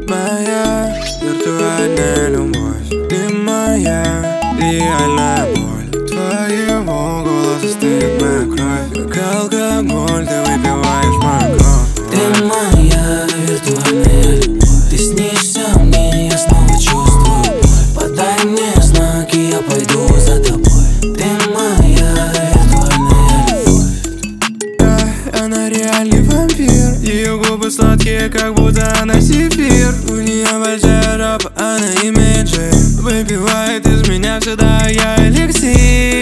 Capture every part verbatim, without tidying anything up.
моя виртуальная любовь, ты моя реальная боль. Твоего голоса стынет моя кровь, как алкоголь, ты выпиваешь мою кровь. Ты моя виртуальная любовь, ты снишься мне, я снова чувствую боль. Подай мне знаки, я пойду за тобой. Ты моя виртуальная любовь. Да, она реальный вампир, ее губы сладкие, как будто она зефир. У нее большая жопа, она имеет жизнь, выпивает из меня всегда я эликсир.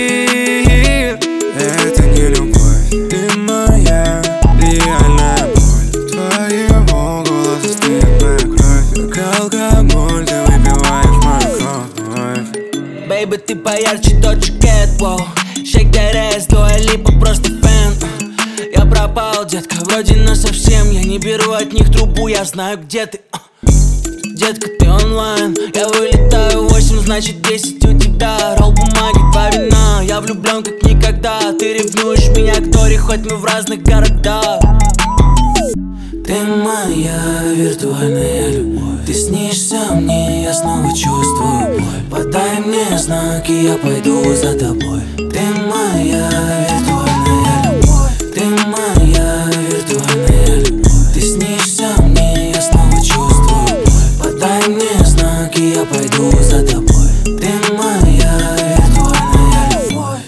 Это не любовь, ты моя реальная боль. Твоего голоса стынет моя кровь, как алкоголь, ты выпиваешь мою кровь. Бэйби, ты поярче Доджи Кэт, воу. Shake that ass, Дуа Липа, просто фэн. Я пропал, детка, вроде насовсем. Я не беру от них трубу, я знаю, где ты. Детка, ты онлайн. Я вылетаю в восемь, значит десять у тебя. Ролл бумаги, два вина. Я влюблен как никогда. Ты ревнуешь меня к Торе, хоть мы в разных городах. Ты моя виртуальная любовь, ты снишься мне, я снова чувствую боль. Подай мне знаки, я пойду за тобой. Ты моя виртуальная любовь, ты моя виртуальная любовь, ты снишься мне, я снова чувствую боль. Подай мне знаки, я пойду за тобой. Ты моя виртуальная любовь.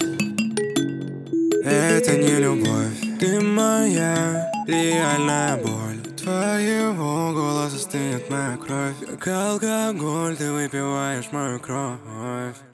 Это не любовь, ты моя реальная боль. Твоего голоса стынет моя кровь, как алкоголь, ты выпиваешь мою кровь.